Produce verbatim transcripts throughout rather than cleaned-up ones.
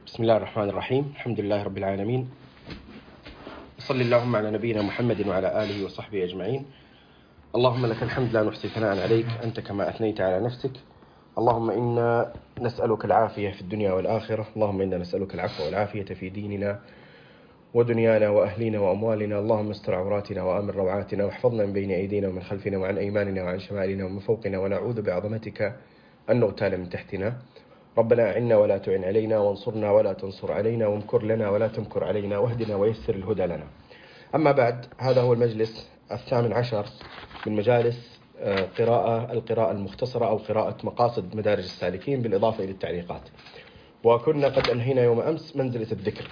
بسم الله الرحمن الرحيم. الحمد لله رب العالمين، صلى اللهم على نبينا محمد وعلى آله وصحبه أجمعين. اللهم لك الحمد لا نحصي ثناء عليك أنت كما أثنيت على نفسك. اللهم إنا نسألك العافية في الدنيا والآخرة. اللهم إنا نسألك العفو والعافية في ديننا ودنيانا وأهلنا وأموالنا. اللهم استر عوراتنا وآمن روعاتنا، واحفظنا من بين أيدينا ومن خلفنا وعن أيماننا وعن شمالنا ومن فوقنا، ونعوذ بعظمتك أن نغتال من تحتنا. ربنا أعنا ولا تعن علينا، وانصرنا ولا تنصر علينا، وامكر لنا ولا تمكر علينا، واهدنا ويسر الهدى لنا. أما بعد، هذا هو المجلس الثامن عشر من مجالس قراءة القراءة المختصرة أو قراءة مقاصد مدارج السالكين بالإضافة إلى التعليقات. وكنا قد أنهينا يوم أمس منزلة الذكر.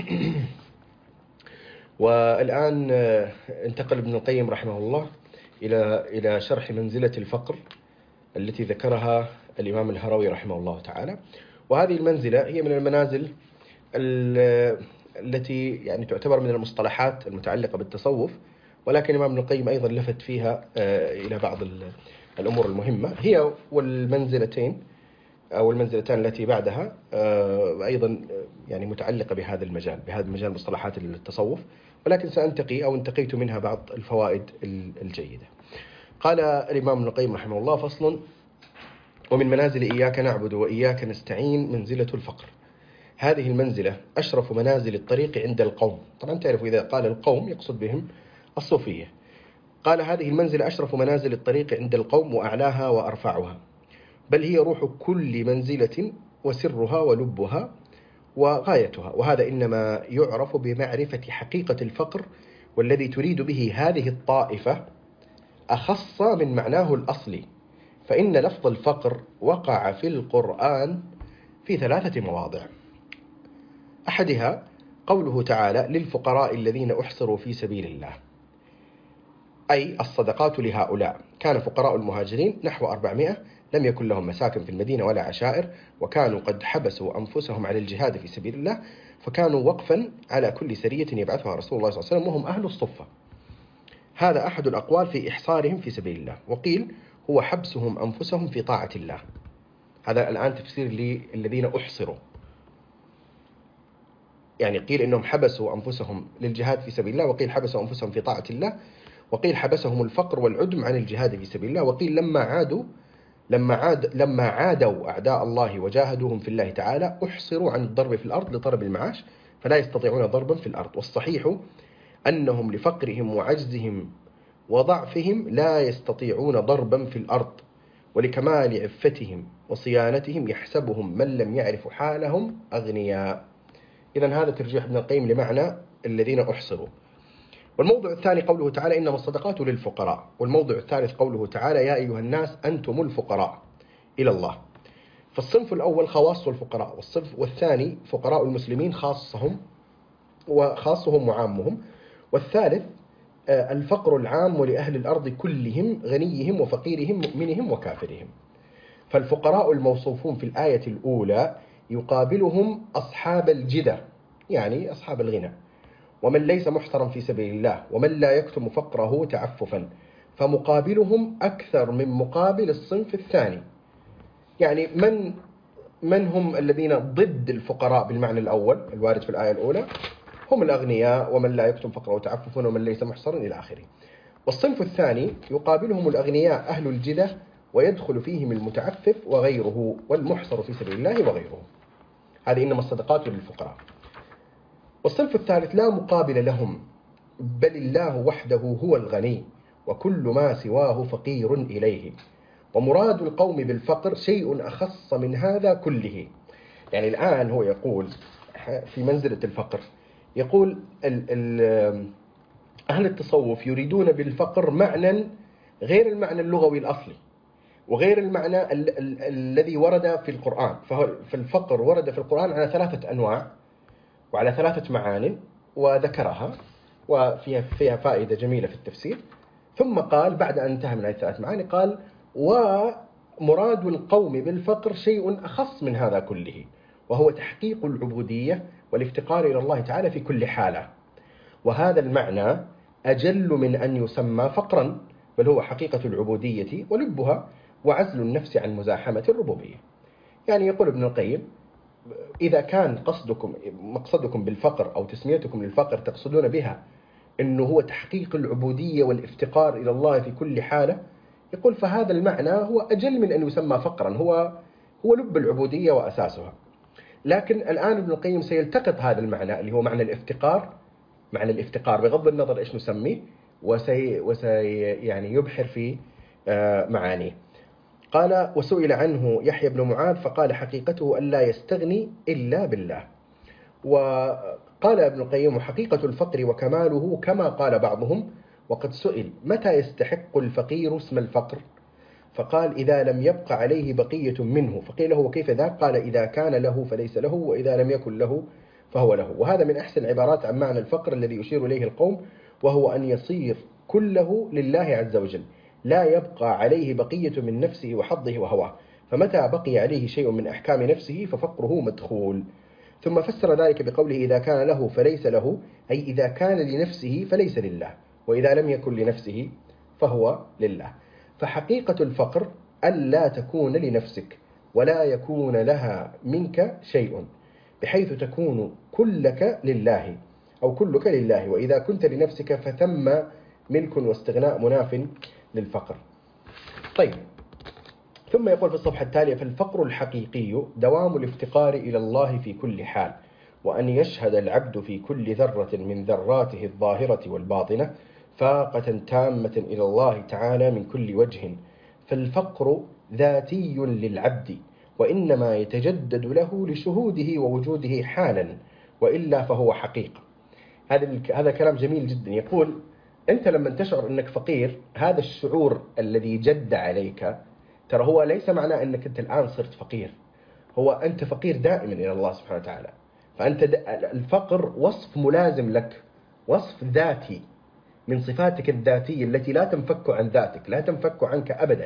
والآن انتقل ابن القيم رحمه الله إلى إلى شرح منزلة الفقر التي ذكرها الإمام الهروي رحمه الله تعالى. وهذه المنزلة هي من المنازل التي يعني تعتبر من المصطلحات المتعلقة بالتصوف، ولكن الإمام ابن القيم أيضا لفت فيها إلى بعض الأمور المهمة. هي والمنزلتين أو المنزلتان التي بعدها أيضا يعني متعلقة بهذا المجال بهذا المجال مصطلحات التصوف، ولكن سأنتقي أو انتقيت منها بعض الفوائد الجيدة. قال الإمام ابن القيم رحمه الله: فصل: ومن منازل إياك نعبد وإياك نستعين منزلة الفقر. هذه المنزلة أشرف منازل الطريق عند القوم. طبعا تعرفوا إذا قال القوم يقصد بهم الصوفية. قال: هذه المنزلة أشرف منازل الطريق عند القوم وأعلاها وأرفعها، بل هي روح كل منزلة وسرها ولبها وغايتها. وهذا إنما يعرف بمعرفة حقيقة الفقر، والذي تريد به هذه الطائفة أخص من معناه الأصلي، فإن لفظ الفقر وقع في القرآن في ثلاثة مواضع. أحدها قوله تعالى: للفقراء الذين أحصروا في سبيل الله، أي الصدقات لهؤلاء. كان فقراء المهاجرين نحو أربعمائة، لم يكن لهم مساكن في المدينة ولا عشائر، وكانوا قد حبسوا أنفسهم على الجهاد في سبيل الله، فكانوا وقفا على كل سرية يبعثها رسول الله صلى الله عليه وسلم، وهم أهل الصفة. هذا أحد الأقوال في إحصارهم في سبيل الله. وقيل هو حبسهم أنفسهم في طاعة الله. هذا الآن تفسير للذين أحصروا، يعني قيل إنهم حبسوا أنفسهم للجهاد في سبيل الله، وقيل حبسوا أنفسهم في طاعة الله، وقيل حبسهم الفقر والعدم عن الجهاد في سبيل الله، وقيل لما عادوا لما عاد لما عادوا أعداء الله وجاهدوهم في الله تعالى أحصروا عن الضرب في الأرض لطلب المعاش، فلا يستطيعون ضربا في الأرض. والصحيح أنهم لفقرهم وعجزهم وضعفهم لا يستطيعون ضربا في الأرض، ولكمال عفتهم وصيانتهم يحسبهم من لم يعرف حالهم أغنياء. إذن هذا ترجيح ابن القيم لمعنى الذين أحصروا. والموضع الثاني قوله تعالى: إنما الصدقات للفقراء. والموضع الثالث قوله تعالى: يا أيها الناس أنتم الفقراء إلى الله. فالصنف الأول خواص الفقراء، والصنف والثاني فقراء المسلمين خاصهم وخاصهم وعامهم، والثالث الفقر العام لأهل الأرض كلهم، غنيهم وفقيرهم، مؤمنهم وكافرهم. فالفقراء الموصوفون في الآية الأولى يقابلهم أصحاب الجدة، يعني أصحاب الغنى، ومن ليس محصرا في سبيل الله، ومن لا يكتم فقره تعففا، فمقابلهم أكثر من مقابل الصنف الثاني. يعني من من هم الذين ضد الفقراء بالمعنى الأول الوارد في الآية الأولى؟ هم الأغنياء، ومن لا يكتم فقره تعففا، ومن ليس محصرا إلى آخره. والصنف الثاني يقابلهم الأغنياء أهل الجدة، ويدخل فيهم المتعفف وغيره، والمحصر في سبيل الله وغيره. هذه إنما الصدقات للفقراء. والصنف الثالث لا مقابل لهم، بل الله وحده هو الغني، وكل ما سواه فقير إليه. ومراد القوم بالفقر شيء أخص من هذا كله. يعني الآن هو يقول في منزلة الفقر، يقول ال ال أهل التصوف يريدون بالفقر معنى غير المعنى اللغوي الأصلي، وغير المعنى ال ال الذي ورد في القرآن. فالفقر ورد في القرآن على ثلاثة أنواع وعلى ثلاثة معان، وذكرها وفيها فيها فائدة جميلة في التفسير. ثم قال بعد أن انتهى من هذه الثلاث معاني، قال: ومراد القوم بالفقر شيء أخص من هذا كله، وهو تحقيق العبودية والافتقار إلى الله تعالى في كل حالة. وهذا المعنى أجل من أن يسمى فقرا، بل هو حقيقة العبودية ولبها، وعزل النفس عن مزاحمة الربوبية. يعني يقول ابن القيم إذا كان قصدكم مقصدكم بالفقر أو تسميتكم للفقر تقصدون بها أنه هو تحقيق العبودية والافتقار إلى الله في كل حالة، يقول فهذا المعنى هو أجل من أن يسمى فقرا، هو هو لب العبودية وأساسها. لكن الآن ابن القيم سيلتقط هذا المعنى اللي هو معنى الافتقار، معنى الافتقار بغض النظر إيش نسميه، وسي, وسي يعني يبحر في معانيه. قال: وسئل عنه يحيى بن معاذ فقال: حقيقته أن لا يستغني إلا بالله. وقال ابن القيم: حقيقة الفقر وكماله كما قال بعضهم. وقد سئل: متى يستحق الفقير اسم الفقر؟ فقال: إذا لم يبق عليه بقية منه. فقيل له: وكيف ذاك؟ قال: إذا كان له فليس له، وإذا لم يكن له فهو له. وهذا من أحسن العبارات عن معنى الفقر الذي يشير إليه القوم، وهو أن يصير كله لله عز وجل، لا يبقى عليه بقية من نفسه وحظه وهواه، فمتى بقي عليه شيء من أحكام نفسه ففقره مدخول. ثم فسر ذلك بقوله: إذا كان له فليس له، أي إذا كان لنفسه فليس لله، وإذا لم يكن لنفسه فهو لله. فحقيقة الفقر ألا تكون لنفسك ولا يكون لها منك شيء، بحيث تكون كلك لله أو كلك لله، وإذا كنت لنفسك فثم ملك واستغناء مناف للفقر. طيب، ثم يقول في الصفحة التالية: فالفقر الحقيقي دوام الافتقار إلى الله في كل حال، وأن يشهد العبد في كل ذرة من ذراته الظاهرة والباطنة فاقة تامة إلى الله تعالى من كل وجه. فالفقر ذاتي للعبد، وإنما يتجدد له لشهوده ووجوده حالا، وإلا فهو حقيقة. هذا هذا كلام جميل جدا. يقول: أنت لما تشعر أنك فقير، هذا الشعور الذي جد عليك، ترى هو ليس معناه أنك أنت الآن صرت فقير، هو أنت فقير دائما إلى الله سبحانه وتعالى. فأنت الفقر وصف ملازم لك، وصف ذاتي من صفاتك الذاتية التي لا تنفك عن ذاتك، لا تنفك عنك أبدا.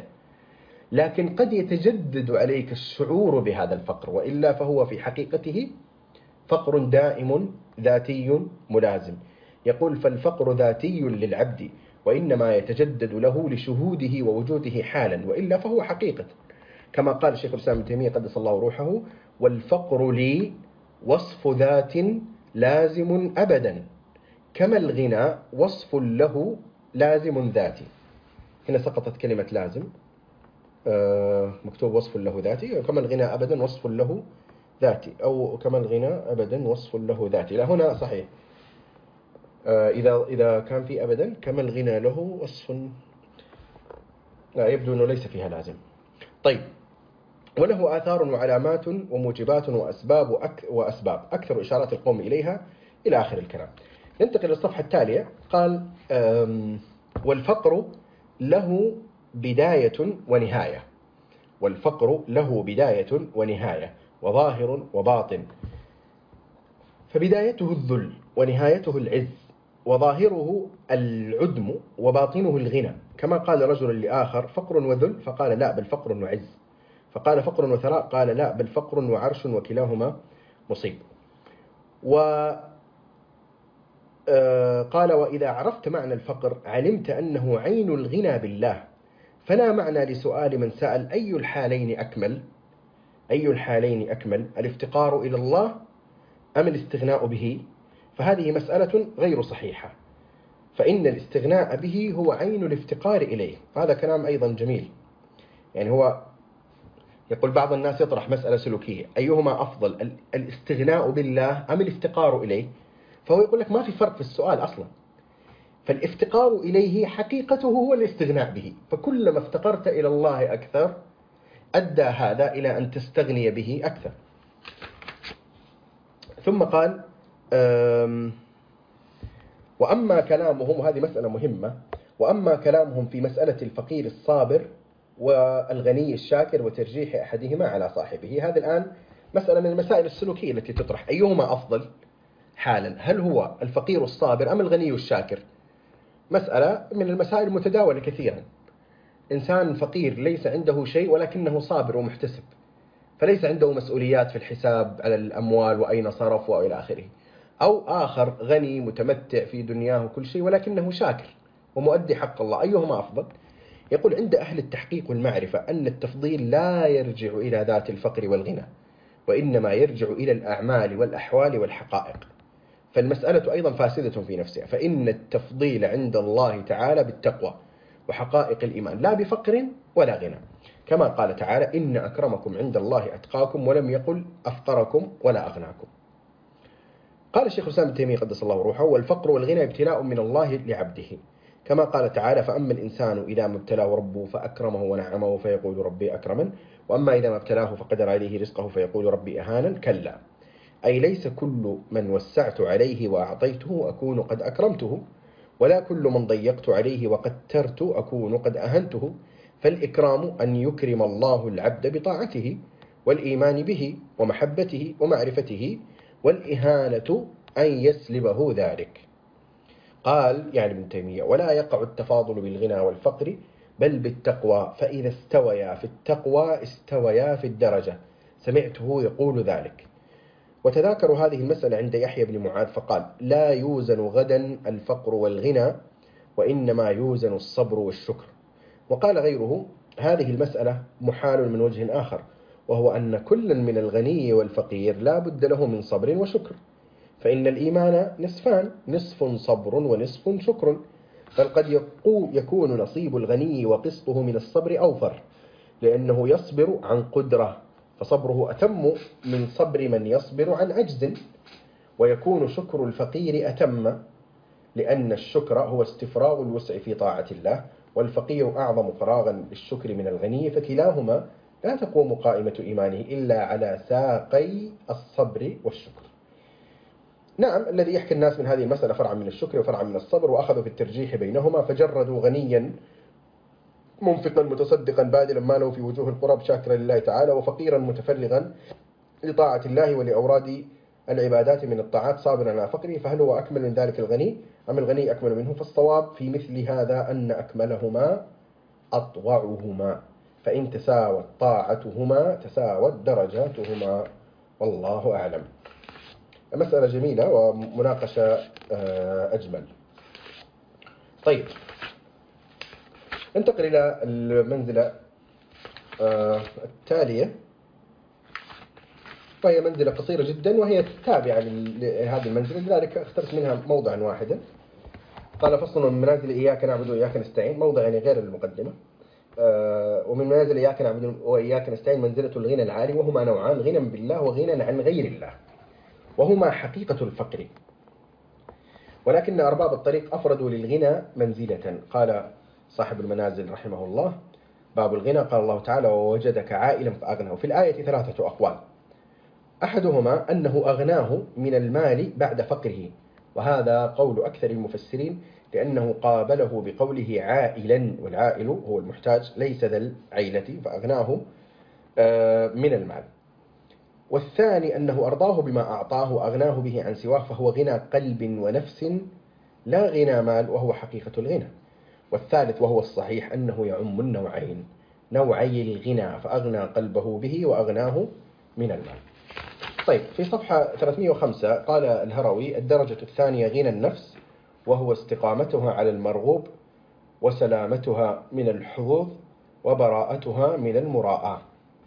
لكن قد يتجدد عليك الشعور بهذا الفقر، وإلا فهو في حقيقته فقر دائم ذاتي ملازم. يقول: فالفقر ذاتي للعبد، وإنما يتجدد له لشهوده ووجوده حالا، وإلا فهو حقيقة. كما قال الشيخ الإسلام ابن تيمية قدس الله روحه: والفقر لي وصف ذات لازم أبدا، كما الغنى وصف له لازم ذاتي. هنا سقطت كلمة لازم، آه مكتوب وصف له ذاتي، كما الغنى أبدا وصف له ذاتي، أو كما الغنى أبدا وصف له ذاتي. لا، هنا صحيح، آه إذا إذا كان في أبدا كما الغنى له وصف، لا، يبدو أنه ليس فيها لازم. طيب، وله آثار وعلامات وموجبات وأسباب وأك وأسباب أكثر إشارات القوم إليها، إلى آخر الكلام. ننتقل للصفحة التالية. قال: والفقر له بداية ونهاية. والفقر له بداية ونهاية، وظاهر وباطن. فبدايته الذل، ونهايته العز، وظاهره العدم، وباطنه الغنى. كما قال رجل لآخر: فقر وذل؟ فقال: لا، بل فقر وعز. فقال: فقر وثراء؟ قال: لا، بل فقر وعرش، وكلاهما مصيب. وقال: وإذا عرفت معنى الفقر علمت أنه عين الغنى بالله، فلا معنى لسؤال من سأل: أي الحالين أكمل؟ أي الحالين أكمل، الافتقار إلى الله أم الاستغناء به؟ فهذه مسألة غير صحيحة، فإن الاستغناء به هو عين الافتقار إليه. هذا كلام أيضا جميل. يعني هو يقول: بعض الناس يطرح مسألة سلوكية: أيهما أفضل، الاستغناء بالله أم الافتقار إليه؟ فهو يقول لك ما في فرق في السؤال أصلا. فالافتقار إليه حقيقته هو الاستغناء به، فكلما افتقرت إلى الله أكثر أدى هذا إلى أن تستغني به أكثر. ثم قال: وأما كلامهم، وهذه مسألة مهمة، وأما كلامهم في مسألة الفقير الصابر والغني الشاكر وترجيح أحدهما على صاحبه، هذا الآن مسألة من المسائل السلوكية التي تطرح: أيهما أفضل حالا، هل هو الفقير الصابر أم الغني الشاكر؟ مسألة من المسائل المتداولة كثيرا. إنسان فقير ليس عنده شيء ولكنه صابر ومحتسب، فليس عنده مسؤوليات في الحساب على الأموال وأين صرف وإلى آخره. أو آخر غني متمتع في دنياه كل شيء ولكنه شاكر ومؤدي حق الله، أيهما أفضل؟ يقول: عند أهل التحقيق والمعرفة أن التفضيل لا يرجع إلى ذات الفقر والغنى، وإنما يرجع إلى الأعمال والأحوال والحقائق. فالمسألة أيضا فاسدة في نفسها، فإن التفضيل عند الله تعالى بالتقوى وحقائق الإيمان لا بفقر ولا غنى، كما قال تعالى: إن أكرمكم عند الله أتقاكم، ولم يقل أفقركم ولا أغناكم. قال الشيخ الإسلام ابن تيمية قدس الله روحه: والفقر والغنى ابتلاء من الله لعبده، كما قال تعالى: فأما الإنسان إذا ما ابتلاه ربه فأكرمه ونعمه فيقول ربي أكرمن، وأما إذا ما ابتلاه فقدر عليه رزقه فيقول ربي أهانن. كلا، أي ليس كل من وسعت عليه وأعطيته أكون قد أكرمته، ولا كل من ضيقت عليه وقترت أكون قد أهنته. فالإكرام أن يكرم الله العبد بطاعته والإيمان به ومحبته ومعرفته، والإهانة أن يسلبه ذلك. قال يعني ابن تيمية: ولا يقع التفاضل بالغنى والفقر، بل بالتقوى، فإذا استويا في التقوى استويا في الدرجة. سمعته يقول ذلك. وتذاكروا هذه المسألة عند يحيى بن معاذ فقال: لا يوزن غدا الفقر والغنى، وإنما يوزن الصبر والشكر. وقال غيره: هذه المسألة محال من وجه آخر، وهو أن كل من الغني والفقير لا بد له من صبر وشكر، فإن الإيمان نصفان: نصف صبر ونصف شكر، بل قد يكون نصيب الغني وقسطه من الصبر أوفر، لأنه يصبر عن قدرة، فصبره أتم من صبر من يصبر عن عجز. ويكون شكر الفقير أتم، لأن الشكر هو استفراغ الوسع في طاعة الله، والفقير أعظم فراغا للشكر من الغني، فكلاهما لا تقوم قائمة إيمانه إلا على ساقي الصبر والشكر. نعم، الذي يحكي الناس من هذه المسألة فرعا من الشكر وفرعا من الصبر، وأخذوا في الترجيح بينهما، فجردوا غنيا منفقا متصدقا باذلا ماله في وجوه القرب شاكرا لله تعالى، وفقيرا متفرغا لطاعة الله ولأوراد العبادات من الطاعات صابرا على فقره، فهل هو أكمل من ذلك الغني أم الغني أكمل منه؟ فالصواب في مثل هذا أن أكملهما أطوعهما، فإن تساوت طاعتهما تساوت درجاتهما، والله أعلم. مسألة جميلة ومناقشة أجمل. طيب، ننتقل إلى المنزلة التالية، وهي منزلة قصيرة جدا، وهي تابعة لهذه المنزلة، لذلك اخترت منها موضعا واحدا. قال: فصل من منازل إياك نعبد وإياك نستعين، موضع يعني غير المقدمة. ومن منازل إياك نعبد وإياك نستعين منزلة الغنى العالي، وهما نوعان: غنى بالله وغنى عن غير الله، وهما حقيقة الفقر، ولكن أرباب الطريق أفردوا للغنى منزلة. قال صاحب المنازل رحمه الله: باب الغنى، قال الله تعالى: ووجدك عائلا فأغنى. وفي الآية ثلاثة أقوال: أحدهما أنه أغناه من المال بعد فقره، وهذا قول أكثر المفسرين، لأنه قابله بقوله عائلا، والعائل هو المحتاج ليس ذا العيلة، فأغناه من المال. والثاني أنه أرضاه بما أعطاه وأغناه به عن سواه، فهو غنى قلب ونفس لا غنى مال، وهو حقيقة الغنى. والثالث وهو الصحيح أنه يعم النوعين، نوعي الغنى، فأغنى قلبه به وأغناه من المال. طيب، في صفحة ثلاثمئة وخمسة قال الهروي: الدرجة الثانية غنى النفس، وهو استقامتها على المرغوب، وسلامتها من الحظوظ، وبراءتها من المراءة.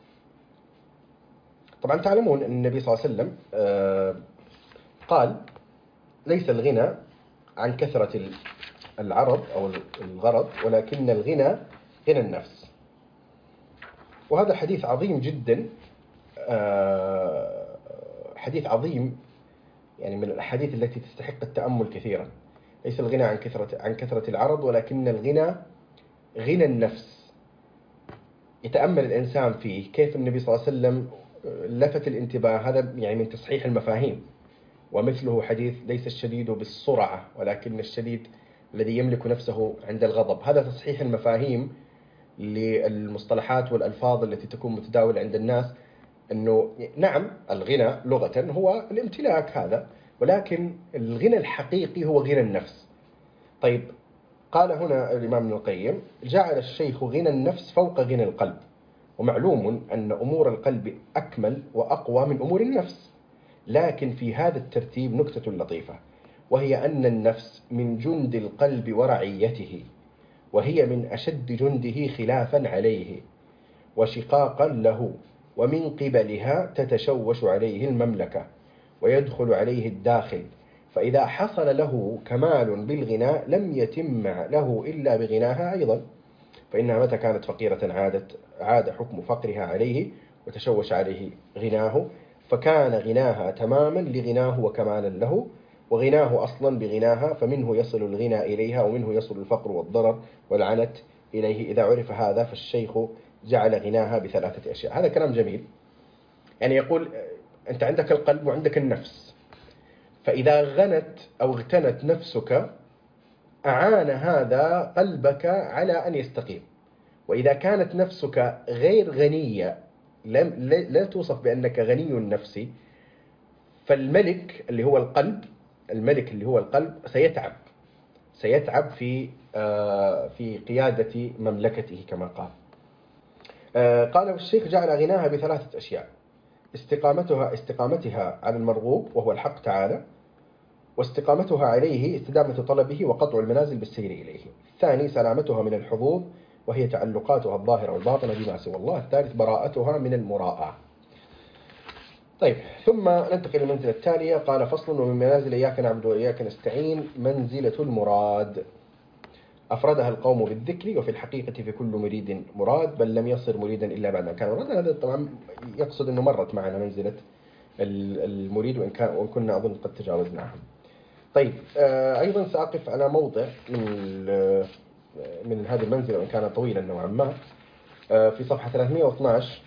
طبعا تعلمون أن النبي صلى الله عليه وسلم قال: ليس الغنى عن كثرة العرض أو الغرض، ولكن الغنى غنى النفس. وهذا حديث عظيم جدا، حديث عظيم، يعني من الأحاديث التي تستحق التأمل كثيرا. ليس الغنى عن كثرة عن كثرة العرض، ولكن الغنى غنى النفس. يتأمل الإنسان فيه كيف النبي صلى الله عليه وسلم لفت الانتباه، هذا يعني من تصحيح المفاهيم. ومثله حديث: ليس الشديد بالسرعة، ولكن الشديد الذي يملك نفسه عند الغضب. هذا تصحيح المفاهيم للمصطلحات والألفاظ التي تكون متداولة عند الناس، أنه نعم الغنى لغة هو الامتلاك هذا، ولكن الغنى الحقيقي هو غنى النفس. طيب، قال هنا الإمام ابن القيم: جعل الشيخ غنى النفس فوق غنى القلب، ومعلوم أن أمور القلب أكمل وأقوى من أمور النفس، لكن في هذا الترتيب نكتة لطيفة، وهي أن النفس من جند القلب ورعيته، وهي من أشد جنده خلافا عليه وشقاقا له، ومن قبلها تتشوش عليه المملكة ويدخل عليه الداخل، فإذا حصل له كمال بالغناء لم يتم له إلا بغناها أيضا، فإنها متى كانت فقيرة عادت عاد حكم فقرها عليه وتشوش عليه غناه، فكان غناها تماما لغناه وكمالا له، وغناه أصلا بغناها، فمنه يصل الغنى إليها ومنه يصل الفقر والضرر والعنت إليه. إذا عرف هذا فالشيخ جعل غناها بثلاثة أشياء. هذا كلام جميل. يعني يقول أنت عندك القلب وعندك النفس، فإذا غنت أو اغتنت نفسك أعان هذا قلبك على أن يستقيم، وإذا كانت نفسك غير غنية لم لا توصف بأنك غني النفس، فالملك اللي هو القلب الملك اللي هو القلب سيتعب سيتعب في في قيادة مملكته كما قال. قال الشيخ جعل غناها بثلاثة أشياء: استقامتها استقامتها على المرغوب وهو الحق تعالى، واستقامتها عليه استدامة طلبه وقطع المنازل بالسير إليه. الثاني سلامتها من الحظوظ وهي تعلقاتها الظاهرة والباطنة بما سوى الله. الثالث براءتها من المراءة. طيب، ثم ننتقل للمنزلة التالية. قال: فصل: ومن منازل إياك نعبد وإياك نستعين منزلة المراد، أفردها القوم بالذكر، وفي الحقيقة في كل مريد مراد، بل لم يصر مريدا إلا بعد أن كان مرادا. هذا طبعا يقصد أنه مرت معنا منزلة المريد، وإن, كان وإن كنا أظن قد تجاوزناها. طيب، أيضا سأقف على موضع من من هذه المنزلة وإن كان طويلا نوعا ما، في صفحة ثلاثمئة واثناشر.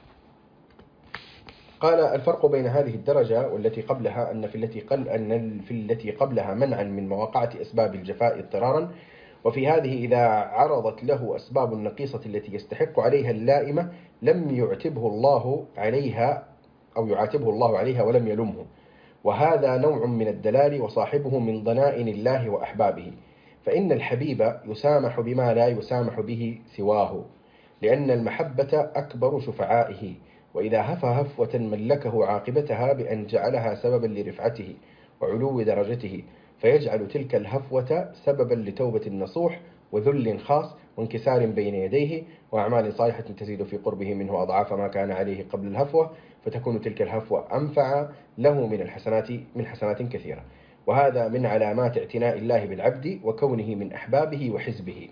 قال: الفرق بين هذه الدرجة والتي قبلها أن في التي قل أن في التي قبلها منعا من مواقعة أسباب الجفاء اضطرارا، وفي هذه إذا عرضت له أسباب النقيصة التي يستحق عليها اللائمة لم يعتبه الله عليها أو يعاتبه الله عليها ولم يلمه، وهذا نوع من الدلال، وصاحبه من ضنائن الله وأحبابه، فإن الحبيب يسامح بما لا يسامح به سواه، لأن المحبة أكبر شفعائه، وإذا هفى هفوة ملكه عاقبتها بأن جعلها سببا لرفعته وعلو درجته، فيجعل تلك الهفوة سببا لتوبة النصوح وذل خاص وانكسار بين يديه وأعمال صالحة تزيد في قربه منه أضعاف ما كان عليه قبل الهفوة، فتكون تلك الهفوة أنفع له من الحسنات من حسنات كثيرة. وهذا من علامات اعتناء الله بالعبد وكونه من أحبابه وحزبه.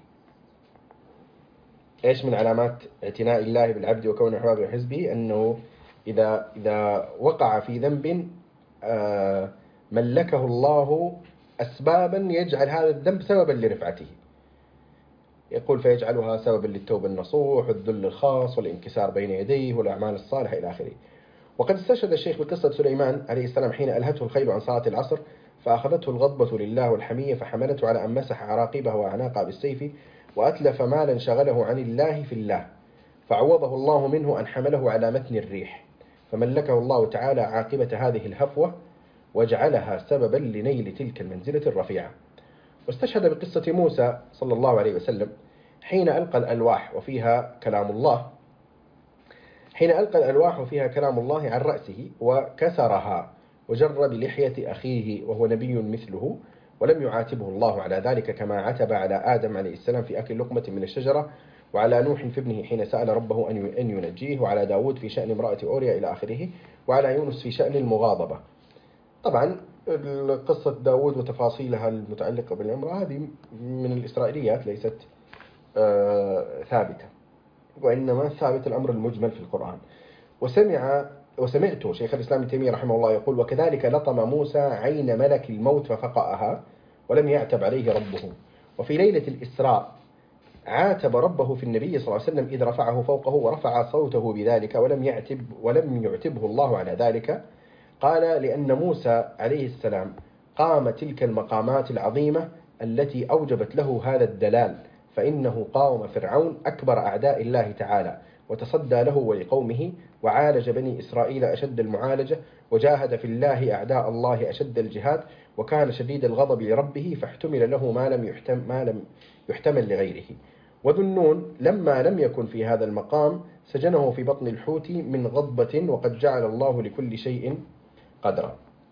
إيش من علامات اعتناء الله بالعبد وكونه من أحبابه وحزبه؟ أنه إذا إذا وقع في ذنب ملكه الله أسبابا يجعل هذا الذنب سببا لرفعته. يقول: فيجعلها سببا للتوبة النصوح والذل الخاص والانكسار بين يديه والأعمال الصالحة إلى آخره. وقد استشهد الشيخ بقصة سليمان عليه السلام حين ألهته الخيل عن صلاة العصر، فأخذته الغضبة لله والحمية فحملته على أن مسح عراقبه وأعناقه بالسيف، وأتلف مالا شغله عن الله في الله، فعوضه الله منه أن حمله على متن الريح، فملكه الله تعالى عاقبة هذه الهفوة وجعلها سببا لنيل تلك المنزلة الرفيعة. واستشهد بقصة موسى صلى الله عليه وسلم حين ألقى الألواح وفيها كلام الله حين ألقى الألواح وفيها كلام الله عن رأسه وكسرها وجر بلحية أخيه وهو نبي مثله، ولم يعاتبه الله على ذلك كما عتب على آدم عليه السلام في أكل لقمة من الشجرة، وعلى نوح في ابنه حين سأل ربه أن ينجيه، وعلى داود في شأن امرأة أوريا إلى آخره، وعلى يونس في شأن المغاضبة. طبعا قصة داود وتفاصيلها المتعلقة بالامرأة هذه من الإسرائيليات، ليست آه ثابتة، وإنما ثابت الأمر المجمل في القرآن. وسمع وسمعت شيخ الإسلام ابن تيمية رحمه الله يقول: وكذلك لطم موسى عين ملك الموت ففقأها ولم يعتب عليه ربه. وفي ليلة الإسراء عاتب ربه في النبي صلى الله عليه وسلم إذ رفعه فوقه ورفع صوته بذلك ولم يعتب ولم يعتبه الله على ذلك. قال: لأن موسى عليه السلام قام تلك المقامات العظيمة التي أوجبت له هذا الدلال، فإنه قاوم فرعون أكبر أعداء الله تعالى وتصدى له ولقومه، وعالج بني إسرائيل أشد المعالجة، وجاهد في الله أعداء الله أشد الجهاد، وكان شديد الغضب لربه فاحتمل له ما لم يحتمل, ما لم يحتمل لغيره. وذو النون لما لم يكن في هذا المقام سجنه في بطن الحوت من غضبة، وقد جعل الله لكل شيء قدرا.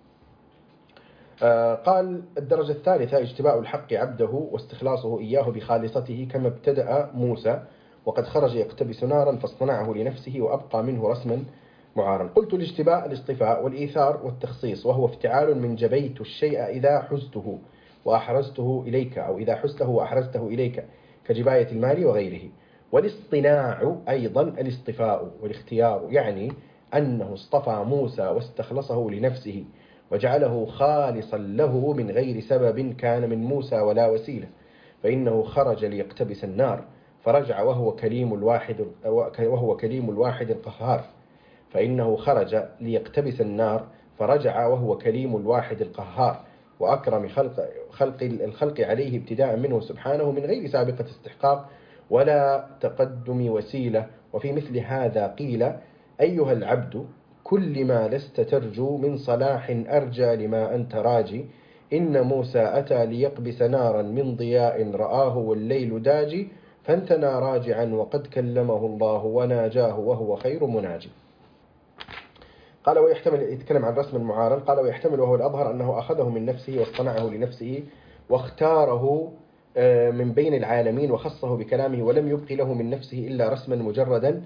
آه قال: الدرجة الثالثة اجتباء الحق عبده واستخلاصه إياه بخالصته كما ابتدأ موسى، وقد خرج يقتبس نارا فاصطنعه لنفسه وأبقى منه رسما معارا. قلت الاجتباء الاصطفاء والإيثار والتخصيص، وهو افتعال من جبيت الشيء إذا حزته وأحرزته إليك، أو إذا حزته وأحرزته إليك، كجباية المال وغيره. والاصطناع أيضا الاصطفاء والاختيار، يعني أنه اصطفى موسى واستخلصه لنفسه وجعله خالصا له من غير سبب كان من موسى ولا وسيلة، فإنه خرج ليقتبس النار فرجع وهو كليم الواحد وهو كليم الواحد القهار فإنه خرج ليقتبس النار فرجع وهو كليم الواحد القهار، وأكرم خلق, خلق الخلق عليه ابتداء منه سبحانه من غير سابقة استحقاق ولا تقدم وسيلة. وفي مثل هذا قيل: أيها العبد كل ما لست ترجو من صلاح أرجى لما أنت راجي، إن موسى أتى ليقبس نارا من ضياء رآه والليل داجي، فانتنى راجعا وقد كلمه الله وناجاه وهو خير مناجي. قال ويحتمل، يتكلم عن رسم المعارض، قال ويحتمل وهو الأظهر أنه أخذه من نفسه واصطنعه لنفسه واختاره من بين العالمين وخصه بكلامه، ولم يبقي له من نفسه إلا رسما مجردا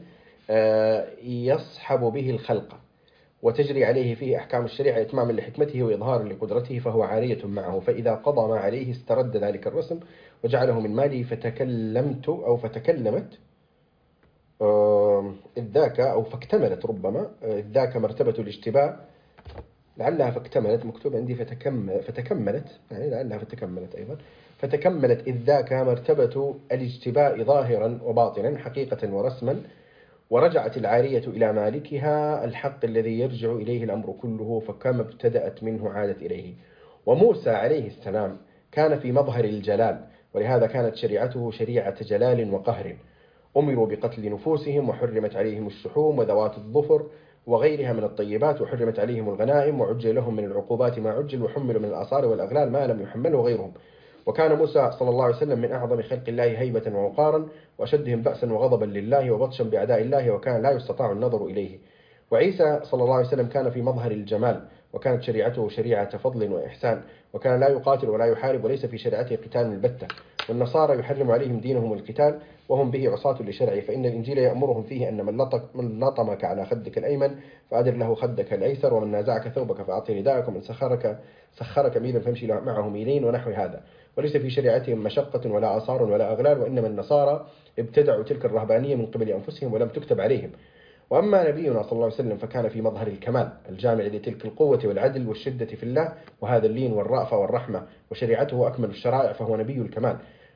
يصحب به الخلق وتجري عليه فيه أحكام الشريعة إتماما لحكمته وإظهارا لقدرته، فهو عارية معه، فإذا قضى ما عليه استرد ذلك الرسم وجعله من ماله. فتكلمت أو فتكلمت إذ ذاك أو فاكتملت، ربما إذ ذاك مرتبة الاشتباه، لعلها فاكتملت، مكتوب عندي فتكمل فتكملت، يعني لعلها فتكملت أيضا. فتكملت إذ ذاك مرتبة الاجتباء ظاهرا وباطنا حقيقة ورسما، ورجعت العارية إلى مالكها الحق الذي يرجع إليه الأمر كله، فكما ابتدأت منه عادت إليه. وموسى عليه السلام كان في مظهر الجلال، ولهذا كانت شريعته شريعة جلال وقهر. أمروا بقتل نفوسهم وحرمت عليهم الشحوم وذوات الظفر وغيرها من الطيبات، وحرمت عليهم الغنائم، وعجل لهم من العقوبات ما عجل، وحملوا من الآثار والأغلال ما لم يحمله غيرهم. وكان موسى صلى الله عليه وسلم من أعظم خلق الله هيبة ووقارا، وأشدهم بأسا وغضبا لله وبطشا بأعداء الله، وكان لا يستطاع النظر إليه. وعيسى صلى الله عليه وسلم كان في مظهر الجمال، وكانت شريعته شريعة فضل وإحسان، وكان لا يقاتل ولا يحارب وليس في شريعته قتال البتة. والنصارى يحرم عليهم دينهم القتال وهم به عصاة لشرعه، فإن الإنجيل يأمرهم فيه أن من لطق من لطمك على خدك الأيمن فأدر له خدك الأيسر، ومن نازعك ثوبك فأعطي رداءك، ومن سخرك سخرك ميلا فامشي معه ميلين، ونحو هذا. وليس في شريعتهم مشقة ولا آثار ولا أغلال، وإنما النصارى ابتدعوا تلك الرهبانية من قبل أنفسهم ولم تكتب عليهم. وأما نبينا صلى الله عليه وسلم فكان في مظهر الكمال الجامع لتلك القوة والعدل والشدة في الله، وهذا اللين والرأفة والرحمة، وشريعته أكمل الشرائع، فهو نبي الكمال.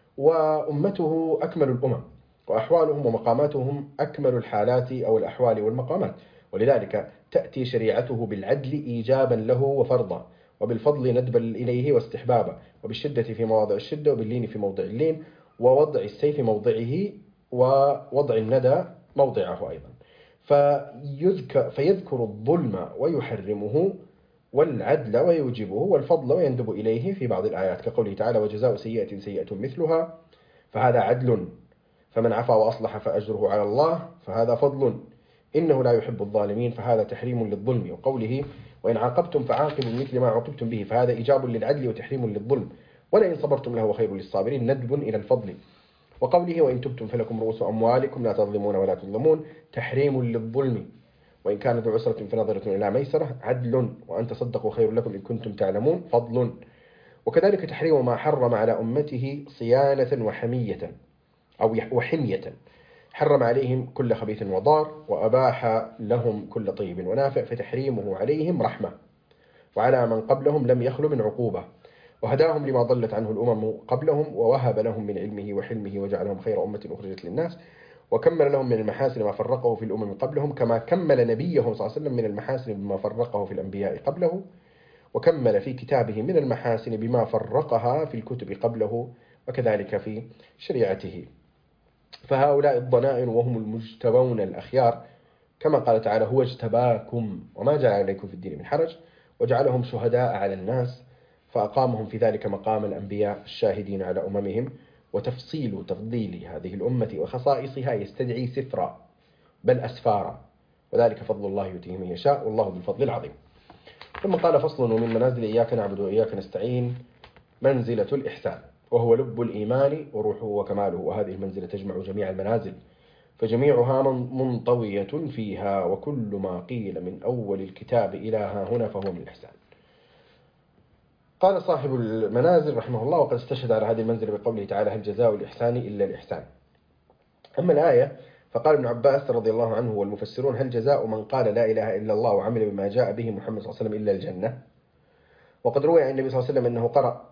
وأمته أكمل الأمم، وأحوالهم ومقاماتهم أكمل الحالات أو الأحوال والمقامات، ولذلك تأتي شريعته بالعدل إيجابا له وفرضا، وبالفضل ندبا إليه واستحبابا، وبالشدة في مواضع الشدة، وباللين في موضع اللين، ووضع السيف موضعه، ووضع الندى موضعه أيضا. فيذكر, فيذكر الظلم ويحرمه، والعدل ويوجبه، والفضل ويندب إليه في بعض الآيات، كقوله تعالى: وجزاء سيئة سيئة مثلها، فهذا عدل، فمن عفا وأصلح فأجره على الله، فهذا فضل، إنه لا يحب الظالمين، فهذا تحريم للظلم. وقوله: وإن عاقبتم فعاقبوا مثل ما عوقبتم به، فهذا إيجاب للعدل وتحريم للظلم، ولئن صبرتم لهو خير للصابرين، ندب إلى الفضل. وقوله: وإن تبتم فلكم رؤوس أموالكم لا تظلمون ولا تظلمون، تحريم للظلم، وإن كان ذو عسرة فنظرة إلى ميسرة، عدل، وأن تصدقوا خير لكم إن كنتم تعلمون، فضل. وكذلك تحريم ما حرم على أمته صيانة وحمية أو وحمية، حرم عليهم كل خبيث وضار، وأباح لهم كل طيب ونافع، فتحريمه عليهم رحمة، وعلى من قبلهم لم يخل من عقوبة، وهداهم لما ضلت عنه الأمم قبلهم، ووهب لهم من علمه وحلمه، وجعلهم خير أمة أخرجت للناس، وكمل لهم من المحاسن ما فرقه في الأمم قبلهم، كما كمل نبيه صلى الله عليه وسلم من المحاسن بما فرقه في الأنبياء قبله، وكمل في كتابه من المحاسن بما فرقها في الكتب قبله، وكذلك في شريعته. فهؤلاء الضنائن وهم المجتبون الأخيار، كما قال تعالى: هو اجتباكم وما جعل عليكم في الدين من حرج، وجعلهم شهداء على الناس، فأقامهم في ذلك مقام الأنبياء الشاهدين على أممهم. وتفصيل تفضيل هذه الأمة وخصائصها يستدعي سفرا بل أسفارا، وذلك فضل الله يؤتيه من يشاء، والله بالفضل العظيم. ثم قال: فصل: ومن منازل إياك نعبد وإياك نستعين منزلة الإحسان، وهو لب الإيمان وروحه وكماله، وهذه المنزلة تجمع جميع المنازل فجميعها منطوية فيها، وكل ما قيل من أول الكتاب إلى ها هنا فهو من الإحسان. قال صاحب المنازل رحمه الله: وقد استشهد على هذه المنزلة بقوله تعالى: هل جزاء الإحسان إلا الإحسان. أما الآية فقال ابن عباس رضي الله عنه والمفسرون: هل جزاء من قال لا إله إلا الله وعمل بما جاء به محمد صلى الله عليه وسلم إلا الجنة. وقد روي عن النبي صلى الله عليه وسلم أنه قرأ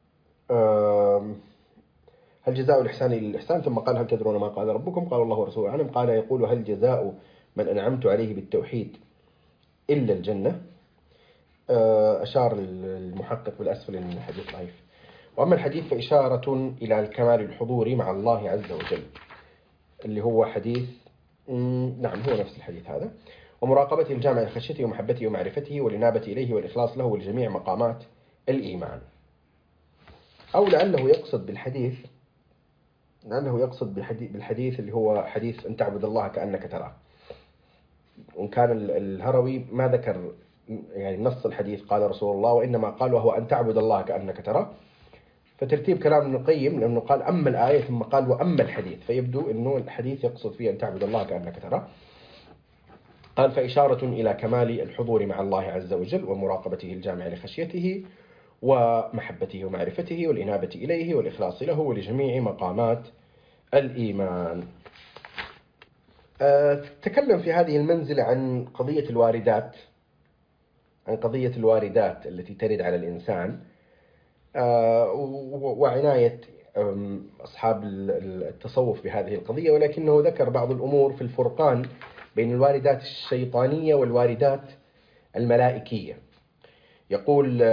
هل جزاء الإحسان إلا الإحسان، ثم قال: هل تدرون ما قال ربكم؟ قال: الله ورسوله أعلم. قال: يقول: هل جزاء من أنعمت عليه بالتوحيد إلا الجنة. أشار المحقق بالأسفل أن الحديث ضعيف. وأما الحديث فإشارة إلى الكمال الحضوري مع الله عز وجل، اللي هو حديث نعم هو نفس الحديث هذا، ومراقبته الجامع لخشيته ومحبته ومعرفته والإنابة إليه والإخلاص له ولجميع مقامات الإيمان. أو لعله يقصد بالحديث لعله يقصد بالحديث اللي هو حديث أن تعبد الله كأنك تراه. وإن كان الهروي ما ذكر يعني نص الحديث قال رسول الله، وإنما قال وهو أن تعبد الله كأنك تراه. فترتيب كلام ابن القيم لأنه قال أما الآية ثم قال وأما الحديث، فيبدو أنه الحديث يقصد فيه أن تعبد الله كأنك تراه. قال: فإشارة إلى كمال الحضور مع الله عز وجل ومراقبته الجامع لخشيته ومحبته ومعرفته والإنابة إليه والإخلاص له ولجميع مقامات الإيمان. أه تكلم في هذه المنزلة عن قضية الواردات عن قضية الواردات التي ترد على الإنسان، أه وعناية أصحاب التصوف بهذه القضية، ولكنه ذكر بعض الأمور في الفرقان بين الواردات الشيطانية والواردات الملائكية. يقول: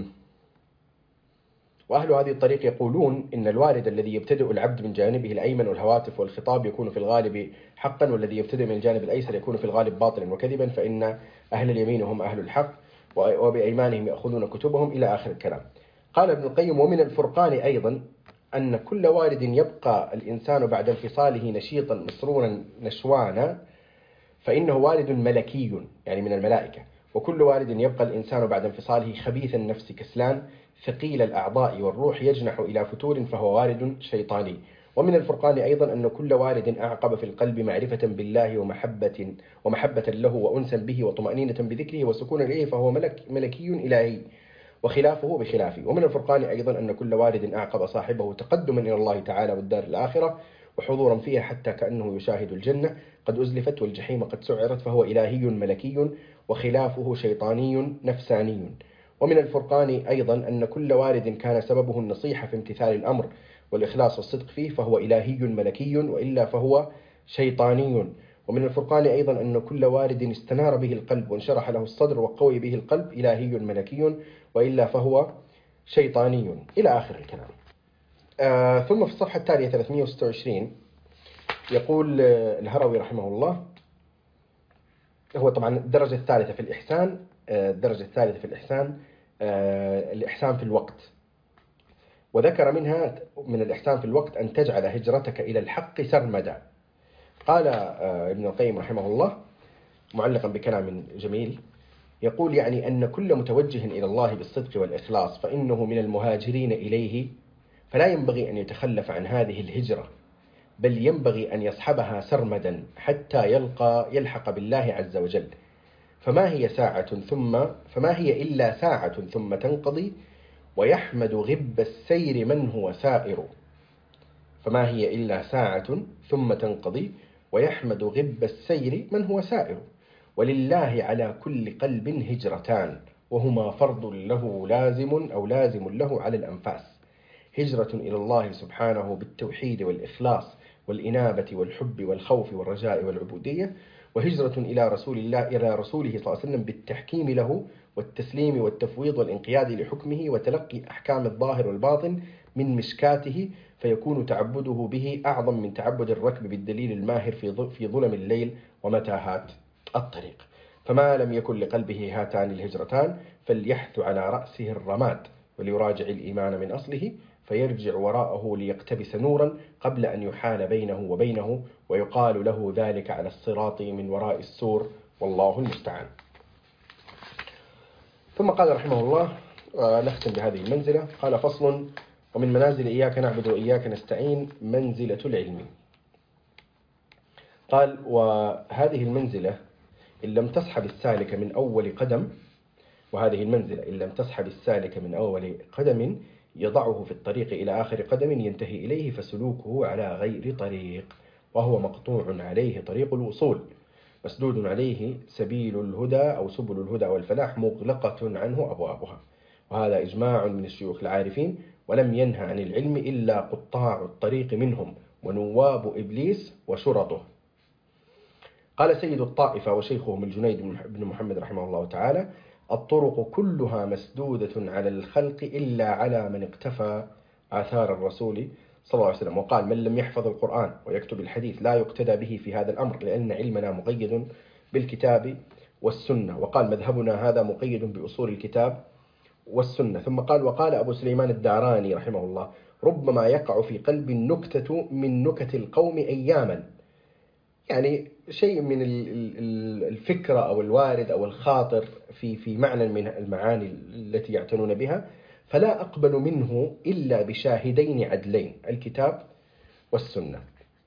وأهل هذه الطريق يقولون إن الوارد الذي يبتدئ العبد من جانبه الأيمن والهواتف والخطاب يكون في الغالب حقا، والذي يبتدئ من الجانب الأيسر يكون في الغالب باطلا وكذبا، فإن أهل اليمين هم أهل الحق وبأيمانهم يأخذون كتبهم إلى آخر الكلام. قال ابن القيم: ومن الفرقان أيضا أن كل وارد يبقى الإنسان بعد انفصاله نشيطا مسرورا نشوانا فإنه وارد ملكي، يعني من الملائكة، وكل وارد يبقى الإنسان بعد انفصاله خبيث النفس كسلان ثقيل الأعضاء والروح يجنح إلى فتور فهو وارد شيطاني. ومن الفرقان أيضا أن كل وارد أعقب في القلب معرفة بالله ومحبة ومحبة له وأنسا به وطمأنينة بذكره وسكونا إليه فهو ملك ملكي إلهي، وخلافه بخلافه. ومن الفرقان أيضا أن كل وارد أعقب صاحبه تقدما إلى الله تعالى والدار الآخرة وحضورا فيها حتى كأنه يشاهد الجنة قد أزلفت والجحيم قد سعرت فهو إلهي ملكي، وخلافه شيطاني نفساني. ومن الفرقان أيضا أن كل وارد كان سببه النصيحة في امتثال الأمر والإخلاص والصدق فيه فهو إلهي ملكي، وإلا فهو شيطاني. ومن الفرقان أيضا أن كل وارد استنار به القلب وانشرح له الصدر وقوي به القلب إلهي ملكي، وإلا فهو شيطاني، إلى آخر الكلام. آه ثم في الصفحة التالية ثلاثمئة وستة وعشرين يقول آه الهروي رحمه الله، هو طبعا الدرجة الثالثة في الإحسان آه الدرجة الثالثة في الإحسان آه الإحسان في الوقت، وذكر منها من الإحسان في الوقت أن تجعل هجرتك إلى الحق سرمدا. قال آه ابن القيم رحمه الله معلقا بكلام جميل، يقول: يعني أن كل متوجه إلى الله بالصدق والإخلاص فإنه من المهاجرين إليه، فلا ينبغي أن يتخلف عن هذه الهجرة، بل ينبغي أن يصحبها سرمدا حتى يلقى يلحق بالله عز وجل. فما هي ساعة ثم فما هي إلا ساعة ثم تنقضي، ويحمد غب السير من هو سائر. فما هي إلا ساعة ثم تنقضي ويحمد غب السير من هو سائر. ولله على كل قلب هجرتان، وهما فرض له لازم أو لازم له على الأنفاس: هجرة إلى الله سبحانه بالتوحيد والإخلاص والإنابة والحب والخوف والرجاء والعبودية، وهجرة إلى رسول الله إلى رسوله صلى الله عليه وسلم بالتحكيم له والتسليم والتفويض والانقياد لحكمه وتلقي أحكام الظاهر والباطن من مشكاته، فيكون تعبده به أعظم من تعبد الركب بالدليل الماهر في ظلم الليل ومتاهات الطريق. فما لم يكن لقلبه هاتان الهجرتان فليحث على رأسه الرماد وليراجع الإيمان من أصله، فيرجع وراءه ليقتبس نورا قبل أن يحال بينه وبينه، ويقال له ذلك على الصراط من وراء السور، والله المستعان. ثم قال رحمه الله، ونختم بهذه المنزلة، قال: فصل: ومن منازل إياك نعبد وإياك نستعين منزلة العلم. قال: وهذه المنزلة إن لم تسحب السالك من أول قدم وهذه المنزلة إن لم تسحب السالك من أول قدم يضعه في الطريق إلى آخر قدم ينتهي إليه، فسلوكه على غير طريق، وهو مقطوع عليه طريق الوصول، مسدود عليه سبيل الهدى أو سبل الهدى والفلاح، مغلقة عنه أبوابها. وهذا إجماع من الشيوخ العارفين، ولم ينهى عن العلم إلا قطاع الطريق منهم ونواب إبليس وشرطه. قال سيد الطائفة وشيخهم الجنيد بن محمد رحمه الله تعالى: الطرق كلها مسدودة على الخلق إلا على من اقتفى آثار الرسول صلى الله عليه وسلم. وقال: من لم يحفظ القرآن ويكتب الحديث لا يقتدى به في هذا الأمر، لأن علمنا مقيد بالكتاب والسنة. وقال: مذهبنا هذا مقيد بأصول الكتاب والسنة. ثم قال: وقال أبو سليمان الداراني رحمه الله: ربما يقع في قلب النكتة من نكت القوم أياما، يعني شيء من الفكرة أو الوارد أو الخاطر في في معنى من المعاني التي يعتنون بها، فلا أقبل منه إلا بشاهدين عدلين، الكتاب والسنة.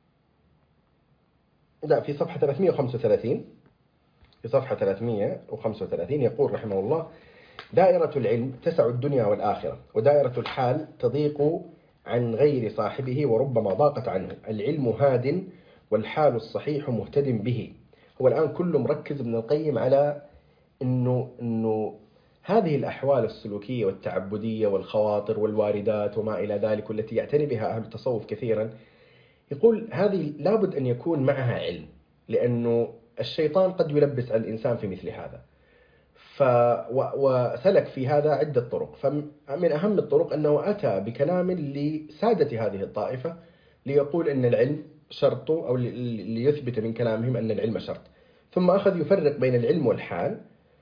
لا، في صفحة ثلاثمئة وخمسة وثلاثين في صفحة ثلاثمئة وخمسة وثلاثين يقول رحمه الله: دائرة العلم تسع الدنيا والآخرة، ودائرة الحال تضيق عن غير صاحبه وربما ضاقت عنه. العلم هاد والحال الصحيح مهتد به. هو الآن كله مركز ابن القيم على إنه إنه هذه الأحوال السلوكية والتعبدية والخواطر والواردات وما إلى ذلك، والتي يعتني بها أهل التصوف كثيرا، يقول هذه لابد أن يكون معها علم، لأنه الشيطان قد يلبس على الإنسان في مثل هذا. ف وسلك في هذا عدة طرق، فمن أهم الطرق أنه أتى بكلام لسادة هذه الطائفة ليقول أن العلم شرط، أو ليثبت من كلامهم أن العلم شرط. ثم أخذ يفرق بين العلم والحال،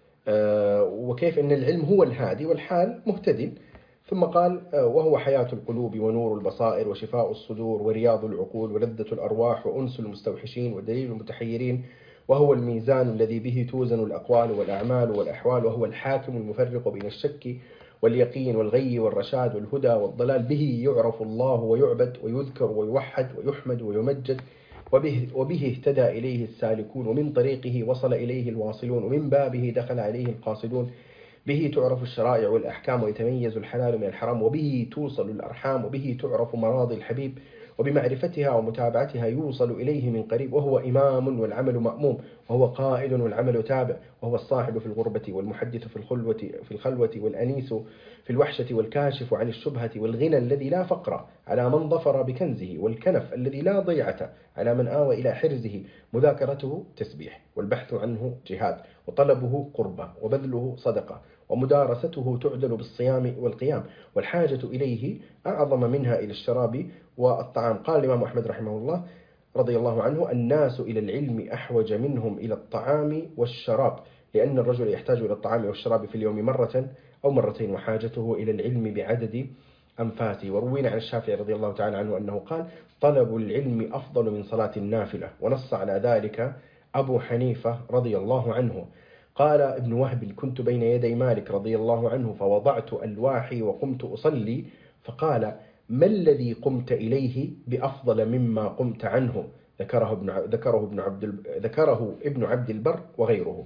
وكيف أن العلم هو الهادي والحال مهتدي. ثم قال: وهو حياة القلوب ونور البصائر وشفاء الصدور ورياض العقول ولذة الأرواح وأنس المستوحشين ودليل المتحيرين، وهو الميزان الذي به توزن الأقوال والأعمال والأحوال، وهو الحاكم المفرق بين الشك واليقين والغي والرشاد والهدى والضلال. به يعرف الله ويعبد ويذكر ويوحد ويحمد ويمجد، وبه, وبه اهتدى إليه السالكون، ومن طريقه وصل إليه الواصلون، ومن بابه دخل عليه القاصدون. به تعرف الشرائع والأحكام ويتميز الحلال من الحرام، وبه توصل الأرحام، وبه تعرف مراضي الحبيب، وبمعرفتها ومتابعتها يوصل إليه من قريب. وهو إمام والعمل مأموم، وهو قائد والعمل تابع، وهو الصاحب في الغربة والمحدث في الخلوة في الخلوة والأنيس في الوحشة والكاشف عن الشبهة، والغنى الذي لا فقر على من ظفر بكنزه، والكنف الذي لا ضيعة على من آوى إلى حرزه. مذاكرته تسبيح، والبحث عنه جهاد، وطلبه قربة، وبذله صدقة، ومدارسته تعدل بالصيام والقيام، والحاجة إليه أعظم منها إلى الشراب والطعام. قال الإمام أحمد رحمه الله رضي الله عنه: الناس إلى العلم أحوج منهم إلى الطعام والشراب، لأن الرجل يحتاج إلى الطعام والشراب في اليوم مرة أو مرتين، وحاجته إلى العلم بعدد أنفاسه. وروينا عن الشافعي رضي الله تعالى عنه أنه قال: طلب العلم أفضل من صلاة النافلة، ونص على ذلك أبو حنيفة رضي الله عنه. قال ابن وهب: كنت بين يدي مالك رضي الله عنه فوضعت ألواحي وقمت أصلي، فقال: ما الذي قمت إليه بأفضل مما قمت عنه؟ ذكره ابن ذكره ابن عبد ذكره ابن عبد البر وغيره.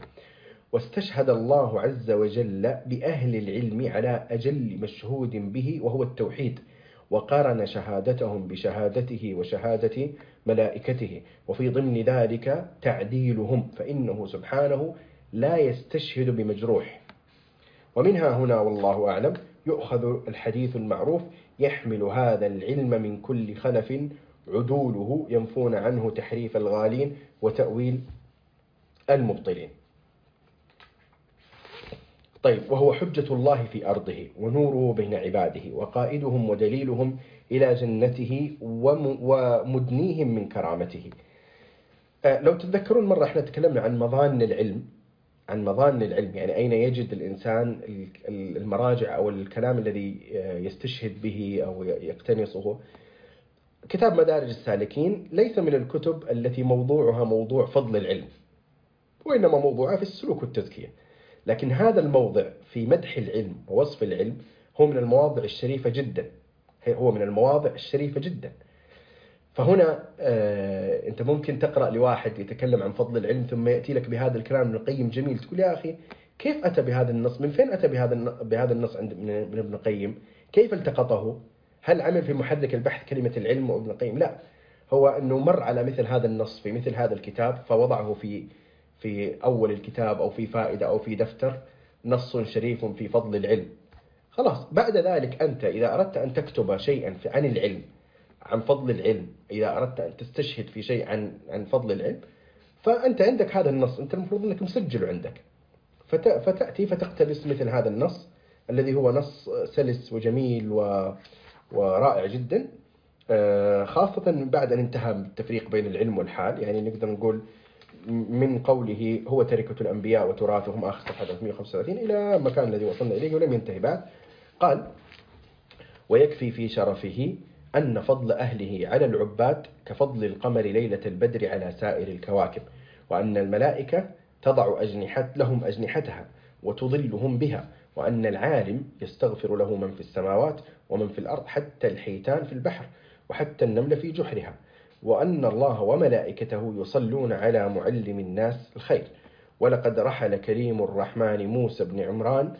واستشهد الله عز وجل بأهل العلم على أجل مشهود به وهو التوحيد، وقارن شهادتهم بشهادته وشهادة ملائكته، وفي ضمن ذلك تعديلهم، فإنه سبحانه لا يستشهد بمجروح. ومنها هنا والله أعلم يؤخذ الحديث المعروف: يحمل هذا العلم من كل خلف عدوله، ينفون عنه تحريف الغالين وتأويل المبطلين. طيب، وهو حجة الله في أرضه ونوره بين عباده، وقائدهم ودليلهم إلى جنته ومدنيهم من كرامته. لو تتذكرون مرة احنا تكلمنا عن مظان العلم عن مظان العلم يعني أين يجد الإنسان المراجع أو الكلام الذي يستشهد به أو يقتنصه. كتاب مدارج السالكين ليس من الكتب التي موضوعها موضوع فضل العلم، وإنما موضوعها في السلوك والتزكية. لكن هذا الموضع في مدح العلم ووصف العلم هو من المواضع الشريفة جدا هو من المواضع الشريفة جدا فهنا آه أنت ممكن تقرأ لواحد يتكلم عن فضل العلم ثم يأتي لك بهذا الكلام ابن القيم جميل، تقول يا أخي كيف أتى بهذا النص؟ من فين أتى بهذا بهذا النص عند من ابن القيم؟ كيف التقطه؟ هل عمل في محرك البحث كلمة العلم وابن القيم؟ لا، هو أنه مر على مثل هذا النص في مثل هذا الكتاب فوضعه في في أول الكتاب أو في فائدة أو في دفتر، نص شريف في فضل العلم. خلاص بعد ذلك أنت إذا أردت أن تكتب شيئا عن العلم، عن فضل العلم، إذا أردت أن تستشهد في شيء عن عن فضل العلم، فأنت عندك هذا النص، أنت المفروض أنك مسجله عندك، فتأتي فتقتبس مثل هذا النص الذي هو نص سلس وجميل و ورائع جدا، خاصة بعد أن انتهى التفريق بين العلم والحال. يعني نقدر نقول من قوله هو تركة الأنبياء وتراثهم آخر صفحة ثلاثمئة وخمسة وثلاثين إلى المكان الذي وصلنا إليه ولم ينتهي بعد. قال: ويكفي في شرفه أن فضل أهله على العباد كفضل القمر ليلة البدر على سائر الكواكب، وأن الملائكة تضع أجنحة لهم أجنحتها وتظلهم بها، وأن العالم يستغفر له من في السماوات ومن في الأرض حتى الحيتان في البحر وحتى النمل في جحرها، وأن الله وملائكته يصلون على معلم الناس الخير. ولقد رحل كريم الرحمن موسى بن عمران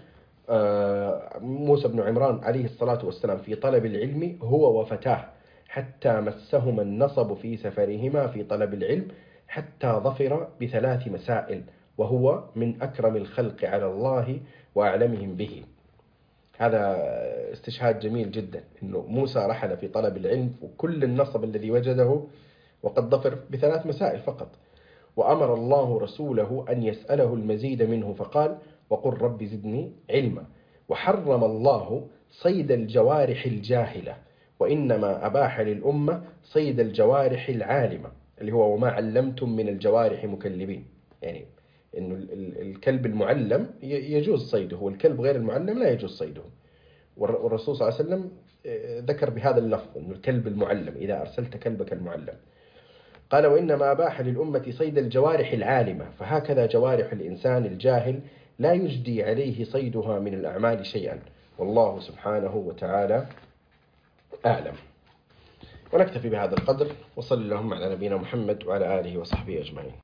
موسى بن عمران عليه الصلاة والسلام في طلب العلم هو وفتاه، حتى مسهما النصب في سفرهما في طلب العلم، حتى ظفر بثلاث مسائل، وهو من أكرم الخلق على الله وأعلمهم به. هذا استشهاد جميل جدا، إنه موسى رحل في طلب العلم وكل النصب الذي وجده وقد ظفر بثلاث مسائل فقط. وأمر الله رسوله أن يسأله المزيد منه فقال: وقل رب زدني علما. وحرم الله صيد الجوارح الجاهلة، وإنما أباح للأمة صيد الجوارح العالمة، اللي هو وما علمتم من الجوارح مكلبين. يعني إنه الكلب المعلم يجوز صيده والكلب غير المعلم لا يجوز صيده. والرسول صلى الله عليه وسلم ذكر بهذا اللفظ إنه الكلب المعلم إذا أرسلت كلبك المعلم. قال: وإنما أباح للأمة صيد الجوارح العالمة، فهكذا جوارح الإنسان الجاهل لا يجدي عليه صيدها من الأعمال شيئا، والله سبحانه وتعالى أعلم. ونكتفي بهذا القدر، وصلى اللهم على نبينا محمد وعلى آله وصحبه أجمعين.